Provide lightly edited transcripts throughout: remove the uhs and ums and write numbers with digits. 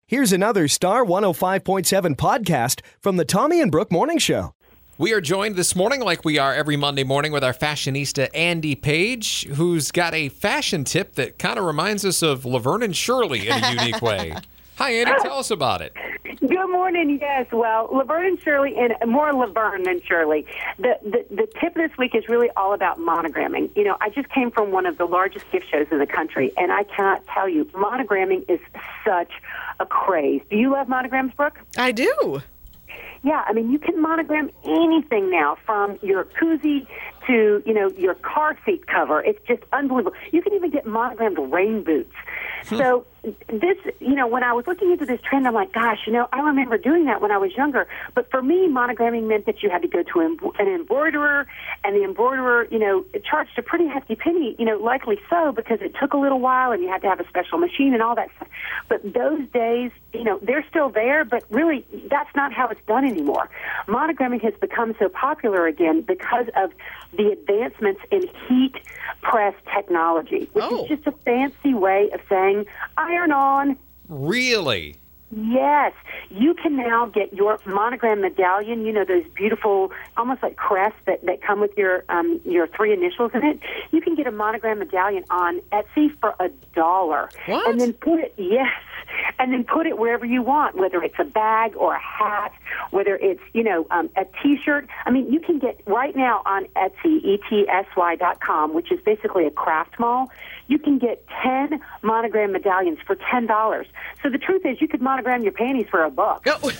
Here's another Star 105.7 podcast from the Tommy and Brooke Morning Show. We are joined this morning, like we are every Monday morning, with our fashionista, Andy Page, who's got a fashion tip that kind of reminds us of Laverne and Shirley in a unique way. Hi, Andy. Tell us about it. Good morning. Yes, well, Laverne and Shirley, and more Laverne than Shirley. The tip this week is really all about monogramming. You know, I just came from one of the largest gift shows in the country, and I cannot tell you, monogramming is such a craze. Do you love monograms, Brooke? I do. Yeah, I mean, you can monogram anything now, from your koozie to, you know, your car seat cover. It's just unbelievable. You can even get monogrammed rain boots. So this, you know, when I was looking into this trend, I'm like, gosh, you know, I remember doing that when I was younger. But for me, monogramming meant that you had to go to an embroiderer, and the embroiderer, you know, charged a pretty hefty penny, you know, likely so, because it took a little while and you had to have a special machine and all that stuff. But those days, you know, they're still there, but really that's not how it's done anymore. Monogramming has become so popular again because of the advancements in heat press technology, which is just a fancy way of saying iron on. Really? Yes. You can now get your monogram medallion, you know, those beautiful, almost like crests that come with your three initials in it. You can get a monogram medallion on Etsy for $1. What? And then put it wherever you want, whether it's a bag or a hat, whether it's, you know, a T-shirt. I mean, you can get right now on Etsy, ETSY.com, which is basically a craft mall. You can get 10 monogram medallions for $10. So the truth is, you could monogram your panties for $1.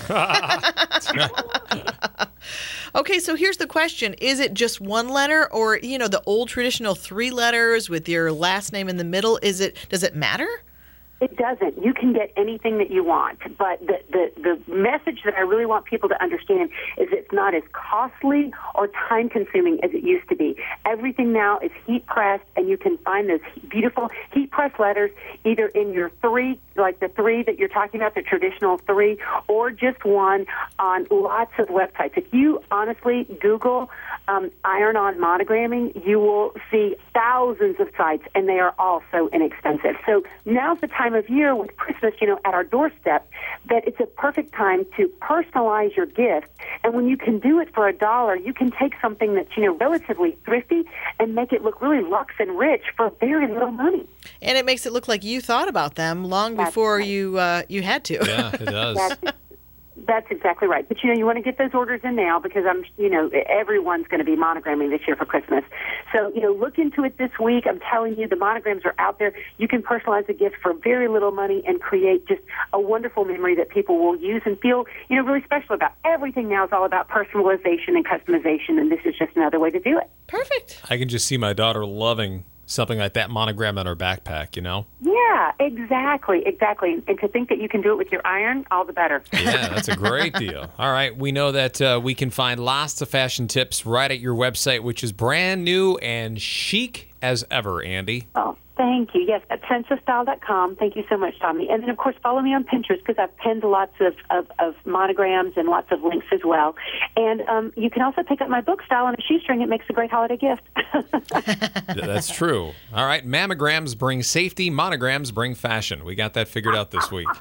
Okay, so here's the question. Is it just one letter, or, you know, the old traditional 3 letters with your last name in the middle? Does it matter? It doesn't. You can get anything that you want. But the message that I really want people to understand is it's not as costly or time-consuming as it used to be. Everything now is heat-pressed, and you can find those beautiful heat-pressed letters either in your 3, like the 3 that you're talking about, the traditional 3, or just one on lots of websites. If you honestly Google iron-on monogramming, you will see thousands of sites, and they are all so inexpensive. So now's the time of year with Christmas, you know, at our doorstep, that it's a perfect time to personalize your gift. And when you can do it for $1, you can take something that's, you know, relatively thrifty and make it look really luxe and rich for very little money. And it makes it look like you thought about them long before you had to. Yeah, it does. That's exactly right. But, you know, you want to get those orders in now, because everyone's going to be monogramming this year for Christmas. So, you know, look into it this week. I'm telling you, the monograms are out there. You can personalize a gift for very little money and create just a wonderful memory that people will use and feel, you know, really special about. Everything now is all about personalization and customization, and this is just another way to do it. Perfect. I can just see my daughter loving something like that monogram on her backpack, you know? Yeah, exactly. And to think that you can do it with your iron, all the better. Yeah, that's a great deal. All right, we know that we can find lots of fashion tips right at your website, which is brand new and chic as ever, Andy. Oh, thank you. Yes, at sensastyle.com. Thank you so much, Tommy. And then, of course, follow me on Pinterest, because I've pinned lots of monograms and lots of links as well. And you can also pick up my book, Style on a Shoestring. It makes a great holiday gift. That's true. All right, mammograms bring safety, monograms bring fashion. We got that figured out this week.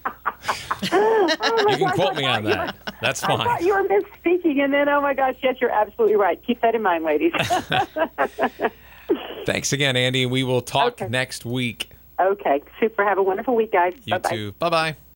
You can quote me on that. That's fine. I thought you were misspeaking, and then, oh my gosh, yes, you're absolutely right. Keep that in mind, ladies. Thanks again, Andy. We will talk next week. Okay, super. Have a wonderful week, guys. You Bye-bye. too. Bye-bye.